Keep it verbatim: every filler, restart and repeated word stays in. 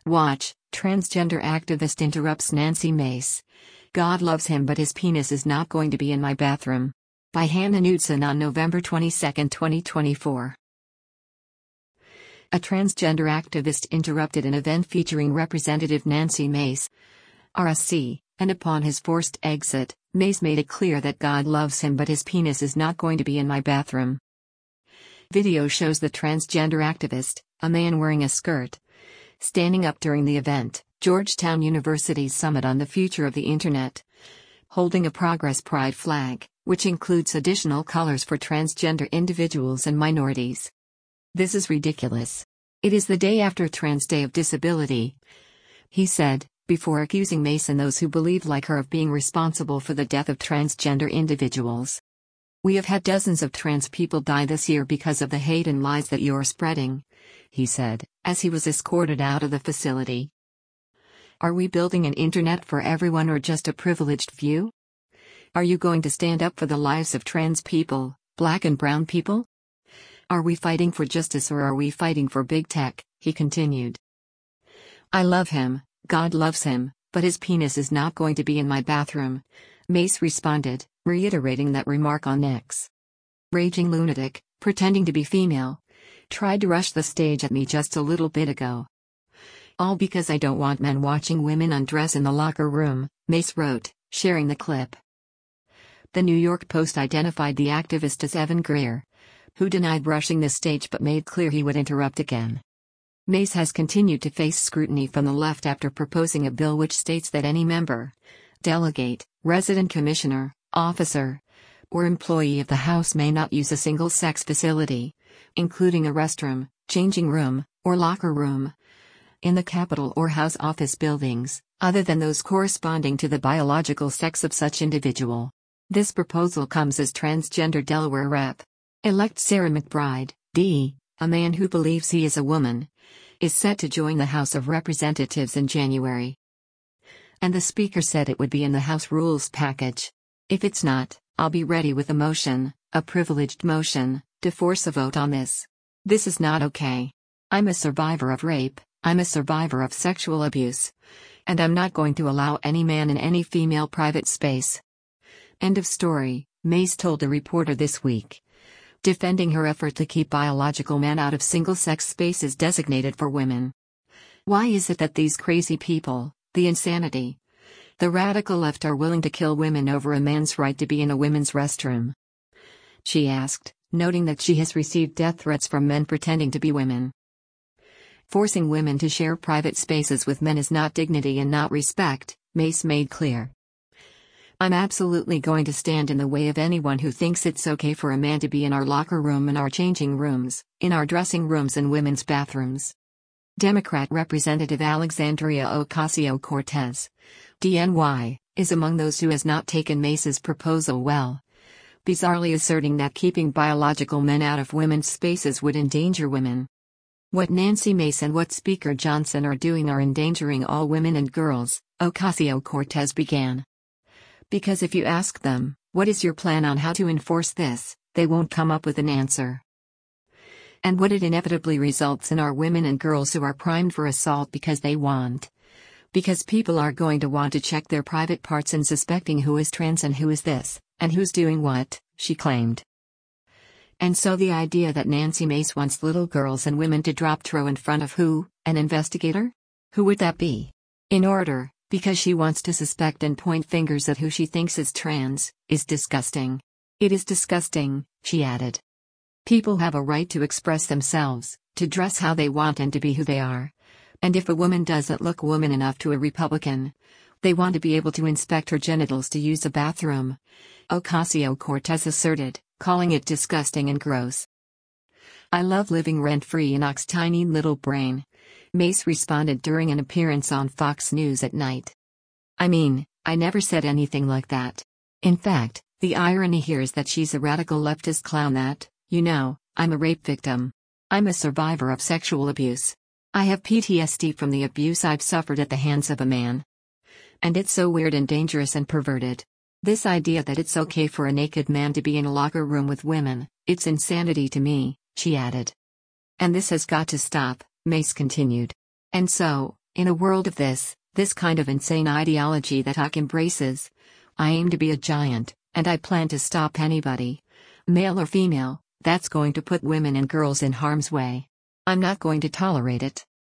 Watch, transgender activist interrupts Nancy Mace. God loves him but his penis is not going to be in my bathroom. By Hannah Knudsen on November twenty-second, twenty twenty-four. A transgender activist interrupted an event featuring Representative Nancy Mace, R S C, and upon his forced exit, Mace made it clear that God loves him but his penis is not going to be in my bathroom. Video shows the transgender activist, a man wearing a skirt, standing up during the event, Georgetown University's Summit on the Future of the Internet, holding a Progress Pride flag, which includes additional colors for transgender individuals and minorities. This is ridiculous. It is the day after Trans Day of Disability, he said, before accusing Mace and those who believe like her of being responsible for the death of transgender individuals. We have had dozens of trans people die this year because of the hate and lies that you're spreading, he said, as he was escorted out of the facility. Are we building an internet for everyone or just a privileged few? Are you going to stand up for the lives of trans people, black and brown people? Are we fighting for justice or are we fighting for big tech? He continued. I love him, God loves him, but his penis is not going to be in my bathroom, Mace responded, reiterating that remark on X. Raging lunatic, pretending to be female, tried to rush the stage at me just a little bit ago. All because I don't want men watching women undress in the locker room, Mace wrote, sharing the clip. The New York Post identified the activist as Evan Greer, who denied rushing the stage but made clear he would interrupt again. Mace has continued to face scrutiny from the left after proposing a bill which states that any member, delegate, resident commissioner, officer, or employee of the House may not use a single-sex facility, including a restroom, changing room, or locker room, in the Capitol or House office buildings, other than those corresponding to the biological sex of such individual. This proposal comes as transgender Delaware Rep. Elect Sarah McBride, D., a man who believes he is a woman, is set to join the House of Representatives in January. And the Speaker said it would be in the House Rules package. If it's not, I'll be ready with a motion, a privileged motion, to force a vote on this. This is not okay. I'm a survivor of rape, I'm a survivor of sexual abuse. And I'm not going to allow any man in any female private space. End of story, Mace told a reporter this week, defending her effort to keep biological men out of single-sex spaces designated for women. Why is it that these crazy people, the insanity, the radical left are willing to kill women over a man's right to be in a women's restroom? She asked, noting that she has received death threats from men pretending to be women. Forcing women to share private spaces with men is not dignity and not respect, Mace made clear. I'm absolutely going to stand in the way of anyone who thinks it's okay for a man to be in our locker room and our changing rooms, in our dressing rooms and women's bathrooms. Democrat Representative Alexandria Ocasio-Cortez, D N Y, is among those who has not taken Mace's proposal well, bizarrely asserting that keeping biological men out of women's spaces would endanger women. What Nancy Mace and what Speaker Johnson are doing are endangering all women and girls, Ocasio-Cortez began. Because if you ask them, what is your plan on how to enforce this, they won't come up with an answer. And what it inevitably results in are women and girls who are primed for assault because they want. Because people are going to want to check their private parts and suspecting who is trans and who is this, and who's doing what, she claimed. And so the idea that Nancy Mace wants little girls and women to drop throw in front of who, an investigator? Who would that be? In order, because she wants to suspect and point fingers at who she thinks is trans, is disgusting. It is disgusting, she added. People have a right to express themselves, to dress how they want and to be who they are. And if a woman doesn't look woman enough to a Republican, they want to be able to inspect her genitals to use a bathroom, Ocasio-Cortez asserted, calling it disgusting and gross. I love living rent-free in Ox's tiny little brain, Mace responded during an appearance on Fox News at night. I mean, I never said anything like that. In fact, the irony here is that she's a radical leftist clown that, you know, I'm a rape victim. I'm a survivor of sexual abuse. I have P T S D from the abuse I've suffered at the hands of a man. And it's so weird and dangerous and perverted. This idea that it's okay for a naked man to be in a locker room with women, it's insanity to me, she added. And this has got to stop, Mace continued. And so, In a world of this, this kind of insane ideology that Huck embraces, I aim to be a giant, and I plan to stop anybody, male or female, that's going to put women and girls in harm's way. I'm not going to tolerate it.